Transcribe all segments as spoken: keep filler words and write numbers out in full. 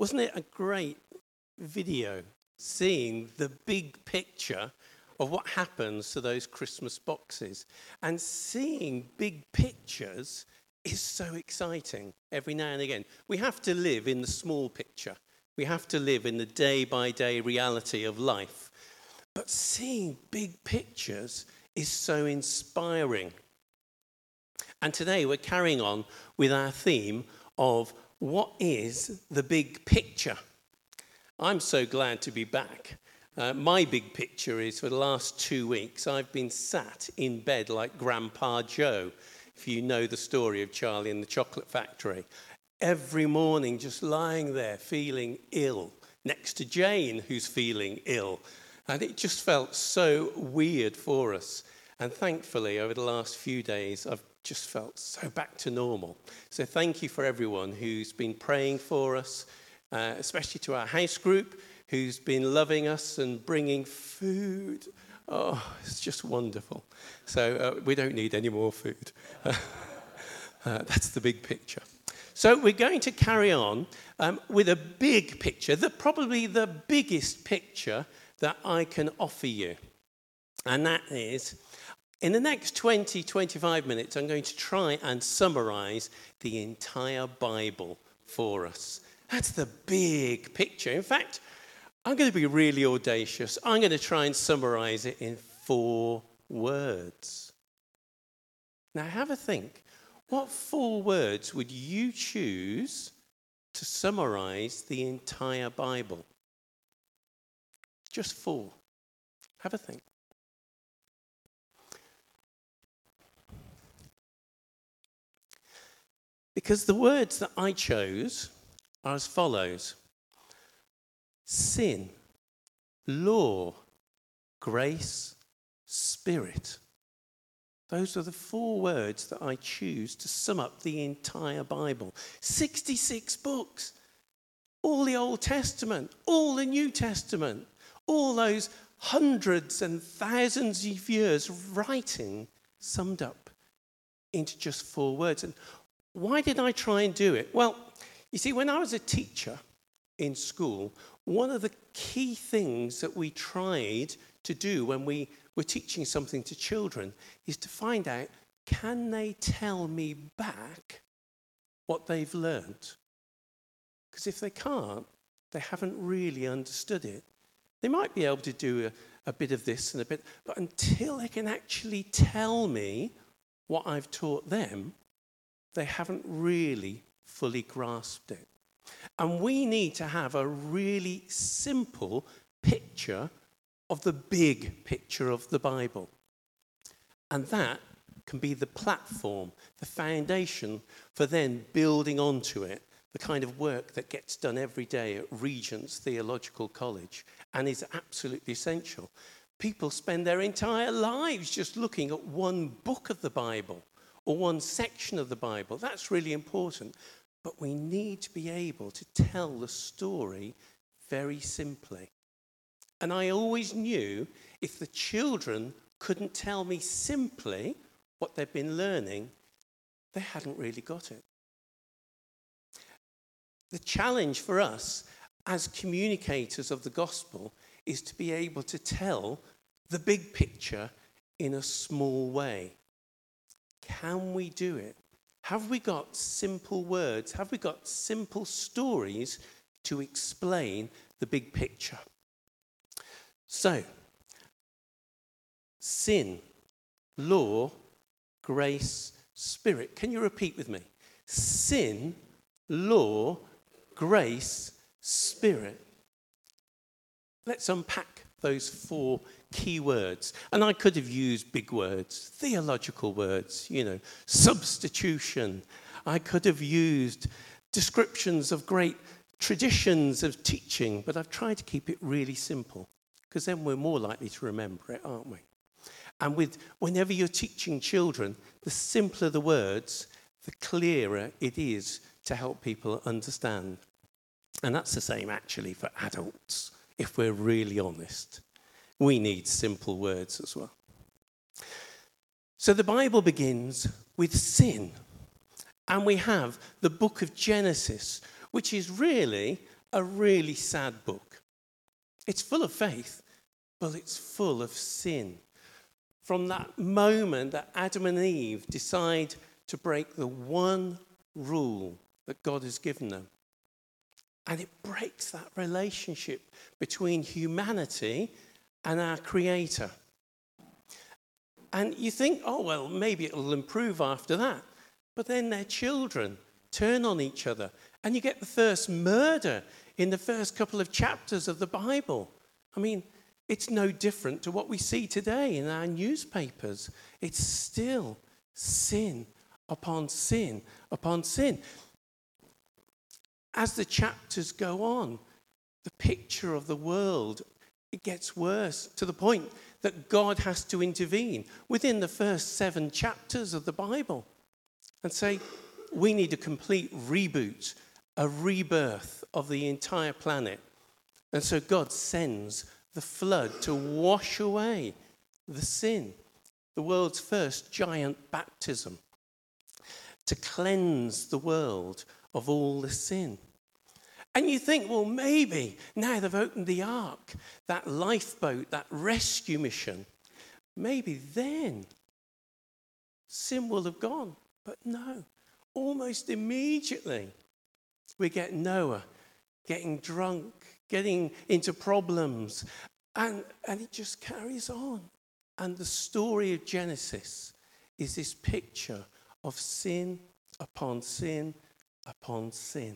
Wasn't it a great video seeing the big picture of what happens to those Christmas boxes? And seeing big pictures is so exciting every now and again. We have to live in the small picture. We have to live in the day-by-day reality of life. But seeing big pictures is so inspiring. And today we're carrying on with our theme of what is the big picture? I'm so glad to be back. Uh, my big picture is for the last two weeks, I've been sat in bed like Grandpa Joe, if you know the story of Charlie and the Chocolate Factory. Every morning just lying there feeling ill, next to Jane who's feeling ill. And it just felt so weird for us. And thankfully, over the last few days, I've just felt so back to normal. So thank you for everyone who's been praying for us, uh, especially to our house group, who's been loving us and bringing food. Oh, it's just wonderful. So uh, we don't need any more food. uh, that's the big picture. So we're going to carry on um, with a big picture, the, probably the biggest picture that I can offer you. And that is, in the next twenty, twenty-five minutes, I'm going to try and summarize the entire Bible for us. That's the big picture. In fact, I'm going to be really audacious. I'm going to try and summarize it in four words. Now, have a think. What four words would you choose to summarize the entire Bible? Just four. Have a think. Because the words that I chose are as follows: sin, law, grace, spirit. Those are the four words that I choose to sum up the entire Bible. sixty-six books, all the Old Testament, all the New Testament, all those hundreds and thousands of years writing summed up into just four words. And why did I try and do it? Well, you see, when I was a teacher in school, one of the key things that we tried to do when we were teaching something to children is to find out, can they tell me back what they've learned? Because if they can't, they haven't really understood it. They might be able to do a, a bit of this and a bit, but until they can actually tell me what I've taught them, they haven't really fully grasped it. And we need to have a really simple picture of the big picture of the Bible. And that can be the platform, the foundation for then building onto it the kind of work that gets done every day at Regent's Theological College and is absolutely essential. People spend their entire lives just looking at one book of the Bible or one section of the Bible. That's really important. But we need to be able to tell the story very simply. And I always knew if the children couldn't tell me simply what they've been learning, they hadn't really got it. The challenge for us as communicators of the gospel is to be able to tell the big picture in a small way. Can we do it? Have we got simple words? Have we got simple stories to explain the big picture? So, sin, law, grace, spirit. Can you repeat with me? Sin, law, grace, spirit. Let's unpack those four key words. And I could have used big words, theological words, you know, substitution. I could have used descriptions of great traditions of teaching, but I've tried to keep it really simple, because then we're more likely to remember it, aren't we? And with whenever you're teaching children, the simpler the words, the clearer it is to help people understand. And that's the same actually for adults, if we're really honest. We need simple words as well. So the Bible begins with sin. And we have the book of Genesis, which is really a really sad book. It's full of faith, but it's full of sin. From that moment that Adam and Eve decide to break the one rule that God has given them, and it breaks that relationship between humanity and our Creator. And you think, oh, well, maybe it'll improve after that. But then their children turn on each other, and you get the first murder in the first couple of chapters of the Bible. I mean, it's no different to what we see today in our newspapers. It's still sin upon sin upon sin. As the chapters go on, the picture of the world, it gets worse to the point that God has to intervene within the first seven chapters of the Bible and say, we need a complete reboot, a rebirth of the entire planet. And so God sends the flood to wash away the sin, the world's first giant baptism, to cleanse the world of all the sin. And you think, well, maybe now they've opened the ark, that lifeboat, that rescue mission, maybe then sin will have gone. But no, almost immediately we get Noah getting drunk, getting into problems, and, and it just carries on. And the story of Genesis is this picture of sin upon sin upon sin.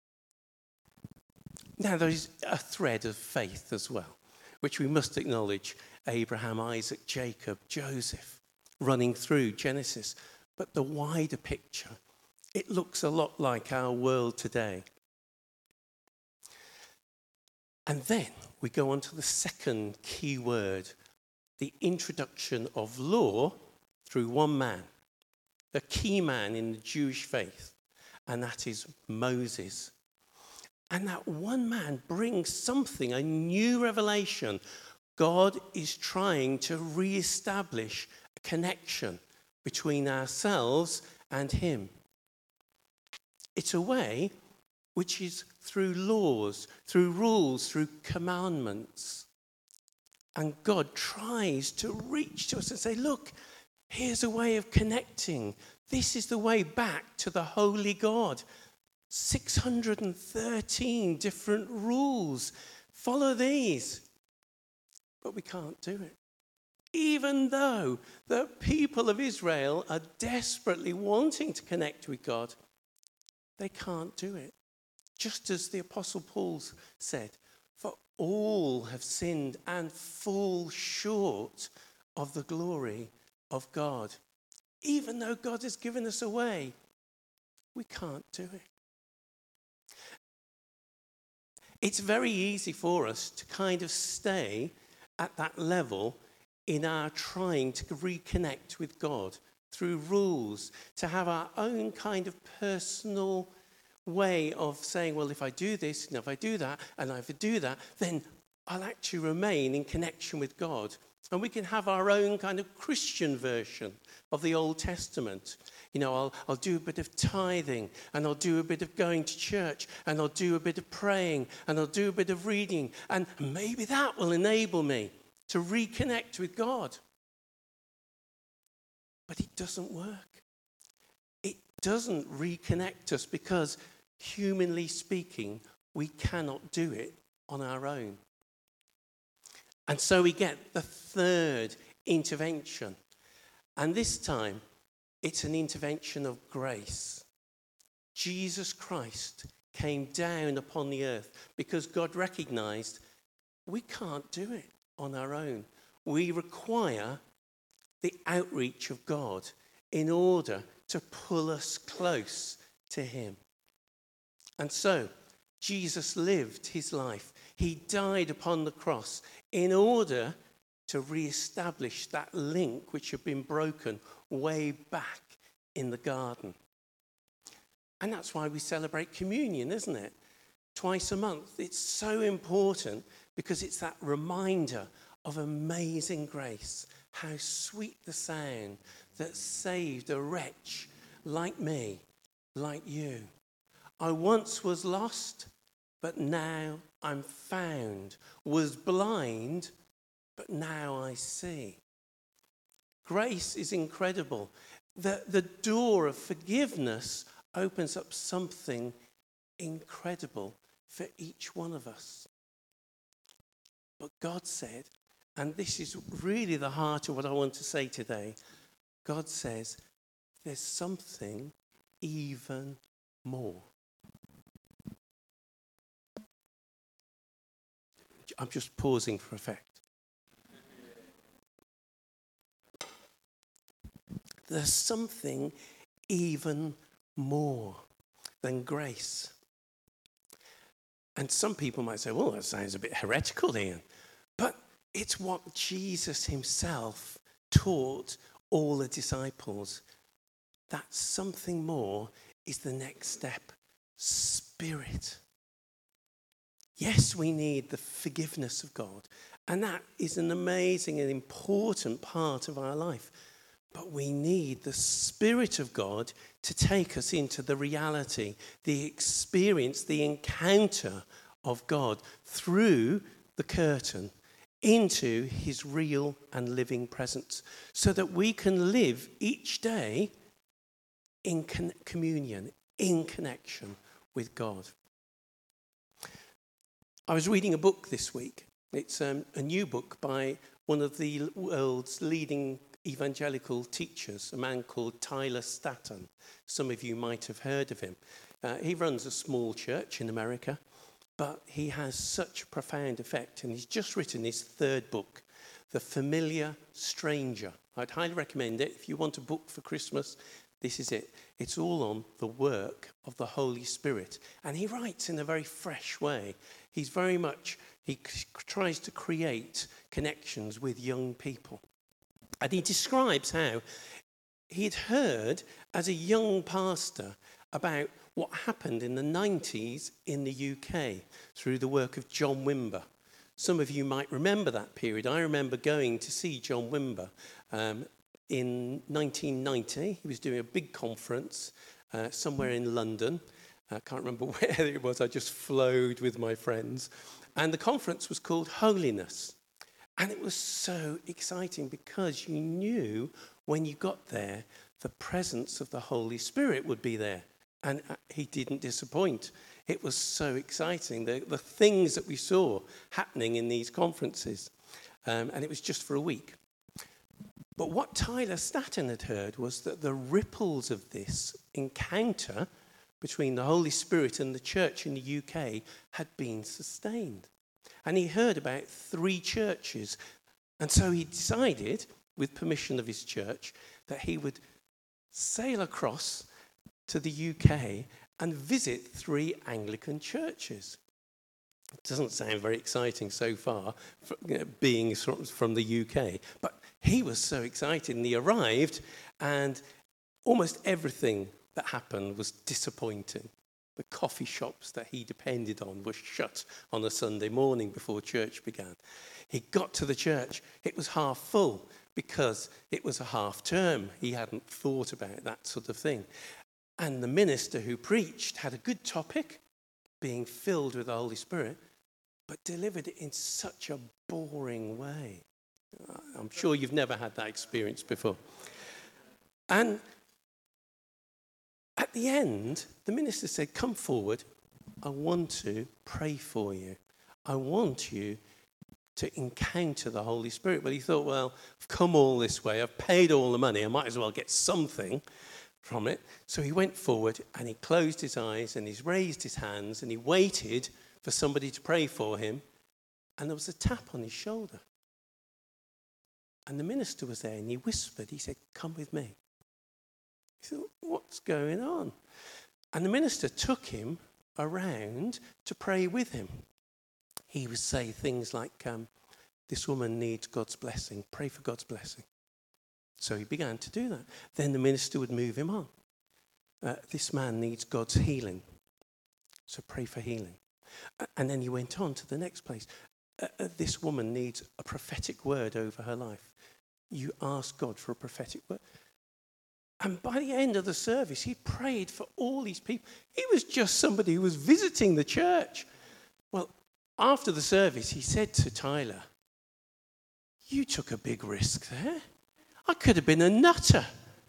Now, there's a thread of faith as well, which we must acknowledge Abraham, Isaac, Jacob, Joseph running through Genesis. But the wider picture, it looks a lot like our world today. And then we go on to the second key word, the introduction of law through one man, the key man in the Jewish faith, and that is Moses. And that one man brings something, a new revelation. God is trying to re-establish a connection between ourselves and him. It's a way which is through laws, through rules, through commandments. And God tries to reach to us and say, look, here's a way of connecting. This is the way back to the holy God. six hundred thirteen different rules. Follow these. But we can't do it. Even though the people of Israel are desperately wanting to connect with God, they can't do it. Just as the Apostle Paul said, for all have sinned and fall short of the glory of God. Even though God has given us a way, we can't do it. It's very easy for us to kind of stay at that level in our trying to reconnect with God through rules, to have our own kind of personal way of saying, well, if I do this, and if I do that, and if I do that, then I'll actually remain in connection with God. And we can have our own kind of Christian version of the Old Testament. You know, I'll, I'll do a bit of tithing, and I'll do a bit of going to church, and I'll do a bit of praying, and I'll do a bit of reading, and maybe that will enable me to reconnect with God. But it doesn't work. It doesn't reconnect us because, humanly speaking, we cannot do it on our own. And so we get the third intervention. And this time, it's an intervention of grace. Jesus Christ came down upon the earth because God recognized we can't do it on our own. We require the outreach of God in order to pull us close to him. And so, Jesus lived his life. He died upon the cross in order to re-establish that link which had been broken way back in the garden. And that's why we celebrate communion, isn't it? Twice a month. It's so important because it's that reminder of amazing grace. How sweet the sound that saved a wretch like me, like you. I once was lost, but now I'm found. Was blind, but now I see. Grace is incredible. The, the door of forgiveness opens up something incredible for each one of us. But God said, and this is really the heart of what I want to say today, God says, there's something even more. I'm just pausing for effect. There's something even more than grace. And some people might say, well, that sounds a bit heretical, Ian. But it's what Jesus himself taught all the disciples. That something more is the next step. Spirit. Yes, we need the forgiveness of God. And that is an amazing and important part of our life. But we need the Spirit of God to take us into the reality, the experience, the encounter of God through the curtain into his real and living presence, so that we can live each day in con- communion, in connection with God. I was reading a book this week. It's um, a new book by one of the world's leading evangelical teachers, a man called Tyler Staton. Some of you might have heard of him. Uh, he runs a small church in America, but he has such a profound effect, and he's just written his third book, The Familiar Stranger. I'd highly recommend it. If you want a book for Christmas, this is it. It's all on the work of the Holy Spirit. And he writes in a very fresh way. He's very much, he c- tries to create connections with young people. And he describes how he'd heard as a young pastor about what happened in the nineties in the U K through the work of John Wimber. Some of you might remember that period. I remember going to see John Wimber um, in nineteen ninety. He was doing a big conference uh, somewhere in London. I can't remember where it was. I just flowed with my friends. And the conference was called Holiness. And it was so exciting because you knew when you got there, the presence of the Holy Spirit would be there. And he didn't disappoint. It was so exciting, the, the things that we saw happening in these conferences. Um, and it was just for a week. But what Tyler Staton had heard was that the ripples of this encounter between the Holy Spirit and the church in the U K had been sustained. And he heard about three churches. And so he decided, with permission of his church, that he would sail across to the U K and visit three Anglican churches. It doesn't sound very exciting so far, for, you know, being from the U K. But he was so excited, and he arrived, and almost everything that happened was disappointing. The coffee shops that he depended on were shut on a Sunday morning before church began. He got to the church. It was half full because it was a half term. He hadn't thought about that sort of thing. And the minister who preached had a good topic, being filled with the Holy Spirit, but delivered it in such a boring way. I'm sure you've never had that experience before. And at the end, the minister said, come forward. I want to pray for you. I want you to encounter the Holy Spirit. But he thought, well, I've come all this way. I've paid all the money. I might as well get something from it. So he went forward and he closed his eyes and he's raised his hands and he waited for somebody to pray for him. And there was a tap on his shoulder. And the minister was there and he whispered, he said, come with me. He thought, what's going on? And the minister took him around to pray with him. He would say things like, um, this woman needs God's blessing. Pray for God's blessing. So he began to do that. Then the minister would move him on. Uh, this man needs God's healing. So pray for healing. Uh, and then he went on to the next place. Uh, uh, this woman needs a prophetic word over her life. You ask God for a prophetic word. And by the end of the service, he prayed for all these people. He was just somebody who was visiting the church. Well, after the service, he said to Tyler, "You took a big risk there. I could have been a nutter."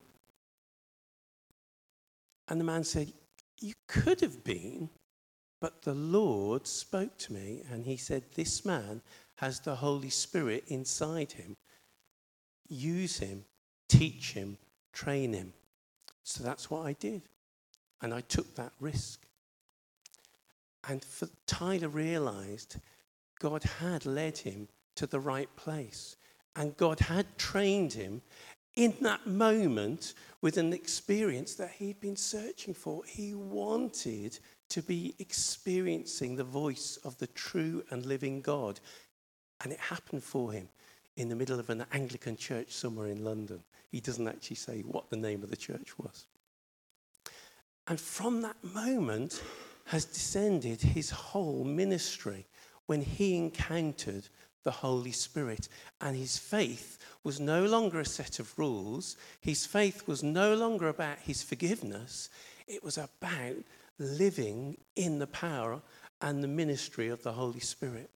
And the man said, "You could have been, but the Lord spoke to me and he said, this man has the Holy Spirit inside him. Use him, teach him, train him." So that's what I did. And I took that risk. And for, Tyler realized God had led him to the right place. And God had trained him in that moment with an experience that he'd been searching for. He wanted to be experiencing the voice of the true and living God. And it happened for him in the middle of an Anglican church somewhere in London. He doesn't actually say what the name of the church was. And from that moment has descended his whole ministry when he encountered the Holy Spirit. And his faith was no longer a set of rules. His faith was no longer about his forgiveness. It was about living in the power and the ministry of the Holy Spirit.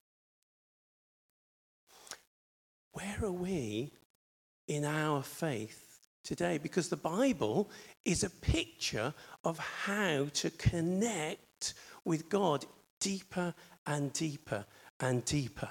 Where are we in our faith today? Because the Bible is a picture of how to connect with God deeper and deeper and deeper.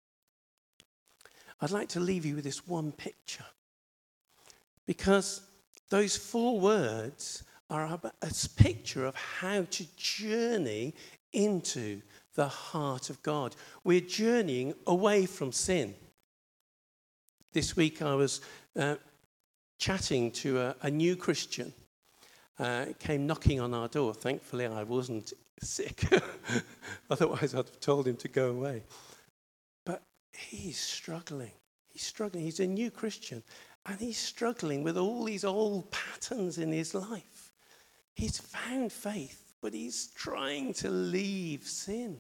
I'd like to leave you with this one picture, because those four words are a picture of how to journey into the heart of God. We're journeying away from sin. This week I was uh, chatting to a, a new Christian. Uh, came knocking on our door. Thankfully, I wasn't sick. Otherwise, I'd have told him to go away. But he's struggling. He's struggling. He's a new Christian. And he's struggling with all these old patterns in his life. He's found faith, but he's trying to leave sin.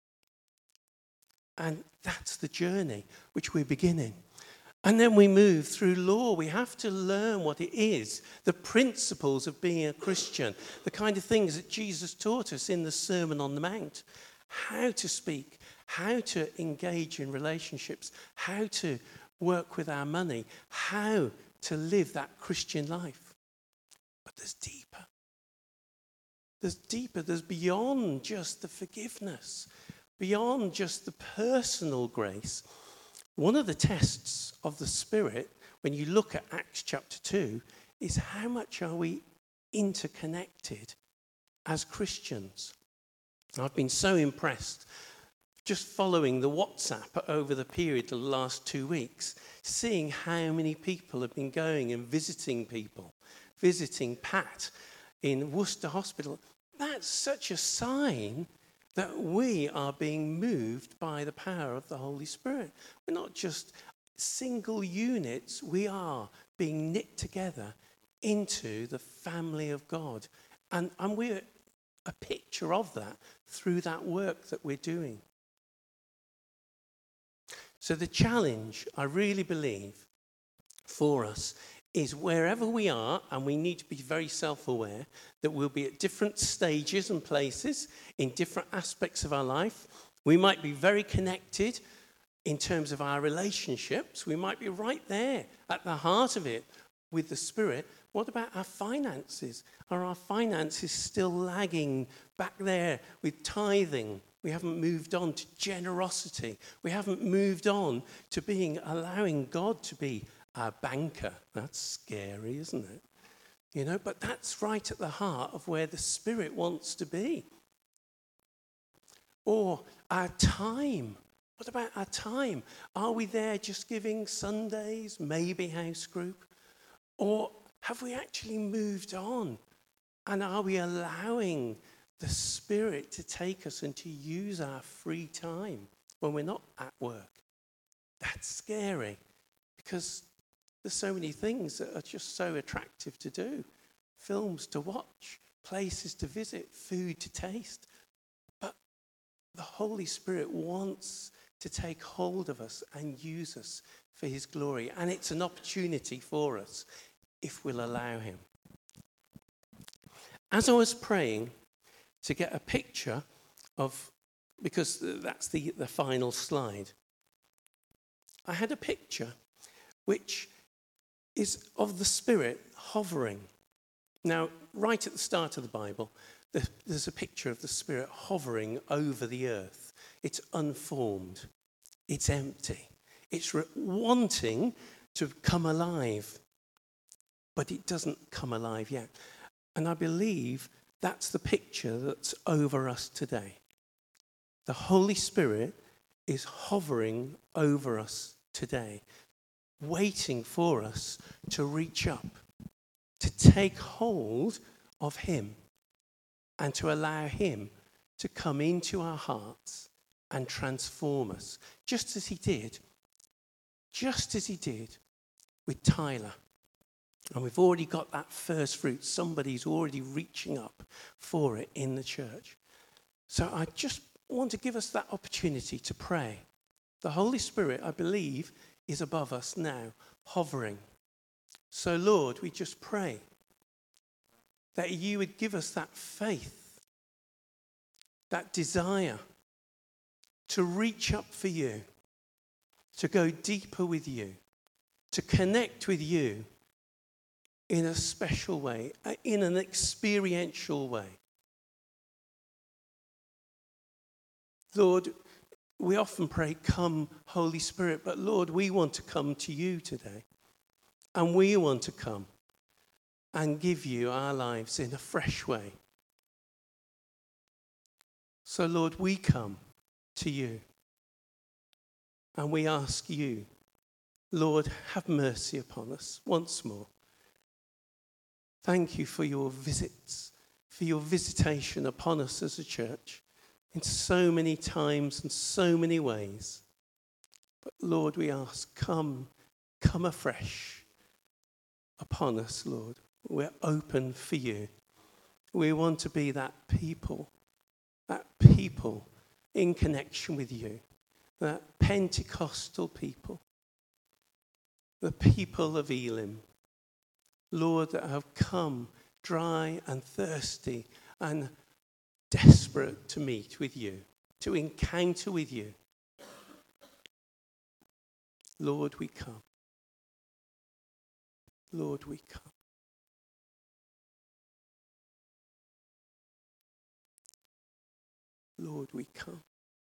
And that's the journey which we're beginning. And then we move through law. We have to learn what it is, the principles of being a Christian, the kind of things that Jesus taught us in the Sermon on the Mount, how to speak, how to engage in relationships, how to work with our money, how to live that Christian life. But there's deeper. There's deeper. There's beyond just the forgiveness, beyond just the personal grace. One of the tests of the Spirit, when you look at Acts chapter two, is how much are we interconnected as Christians? I've been so impressed just following the WhatsApp over the period of the last two weeks, seeing how many people have been going and visiting people, visiting Pat in Worcester Hospital. That's such a sign that we are being moved by the power of the Holy Spirit. We're not just single units. We are being knit together into the family of God. And, and we're a picture of that through that work that we're doing. So the challenge, I really believe, for us is wherever we are, and we need to be very self-aware that we'll be at different stages and places in different aspects of our life. We might be very connected in terms of our relationships. We might be right there at the heart of it with the Spirit. What about our finances? Are our finances still lagging back there with tithing? We haven't moved on to generosity. We haven't moved on to being, allowing God to be our banker. That's scary, isn't it? You know, but that's right at the heart of where the Spirit wants to be. Or our time. What about our time? Are we there just giving Sundays, maybe house group? Or have we actually moved on? And are we allowing the Spirit to take us and to use our free time when we're not at work? That's scary, because there's so many things that are just so attractive to do. Films to watch, places to visit, food to taste. But the Holy Spirit wants to take hold of us and use us for his glory. And it's an opportunity for us if we'll allow him. As I was praying to get a picture of because that's the, the final slide. I had a picture which is of the Spirit hovering. Now, right at the start of the Bible, there's a picture of the Spirit hovering over the earth. It's unformed. It's empty. It's re- wanting to come alive, but it doesn't come alive yet. And I believe that's the picture that's over us today. The Holy Spirit is hovering over us today, waiting for us to reach up, to take hold of him, and to allow him to come into our hearts and transform us, just as he did, just as he did with Tyler. And we've already got that first fruit. Somebody's already reaching up for it in the church. So I just want to give us that opportunity to pray. The Holy Spirit, I believe, is above us now, hovering. So, Lord, we just pray that you would give us that faith, that desire to reach up for you, to go deeper with you, to connect with you in a special way, in an experiential way. Lord, we often pray, come, Holy Spirit, but Lord, we want to come to you today. And we want to come and give you our lives in a fresh way. So, Lord, we come to you and we ask you, Lord, have mercy upon us once more. Thank you for your visits, for your visitation upon us as a church in so many times and so many ways. But Lord, we ask, come, come afresh upon us, Lord. We're open for you. We want to be that people, that people in connection with you, that Pentecostal people, the people of Elim, Lord, that have come dry and thirsty and desperate to meet with you, to encounter with you. Lord, we come. Lord, we come. Lord, we come.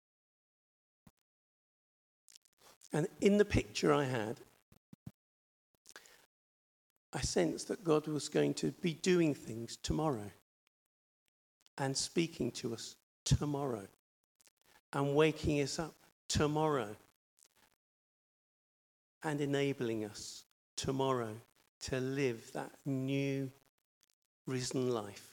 And in the picture I had, I sensed that God was going to be doing things tomorrow and speaking to us tomorrow and waking us up tomorrow and enabling us tomorrow to live that new risen life.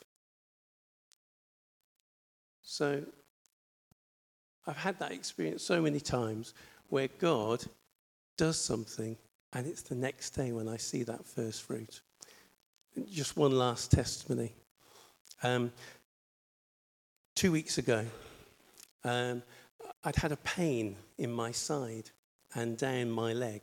So I've had that experience so many times where God does something and it's the next day when I see that first fruit. Just one last testimony. Um, two weeks ago, um, I'd had a pain in my side and down my leg.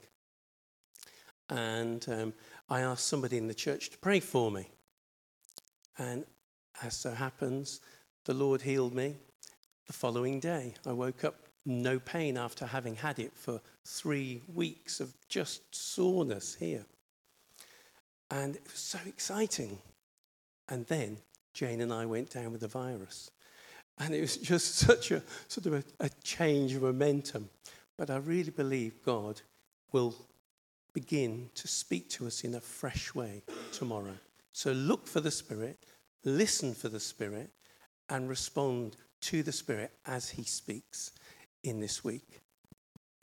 And um, I asked somebody in the church to pray for me. And as so happens, the Lord healed me the following day. I woke up no pain after having had it for three weeks of just soreness here. And it was so exciting. And then Jane and I went down with the virus. And it was just such a sort of a, a change of momentum. But I really believe God will begin to speak to us in a fresh way tomorrow. So look for the Spirit, listen for the Spirit, and respond to the Spirit as he speaks in this week.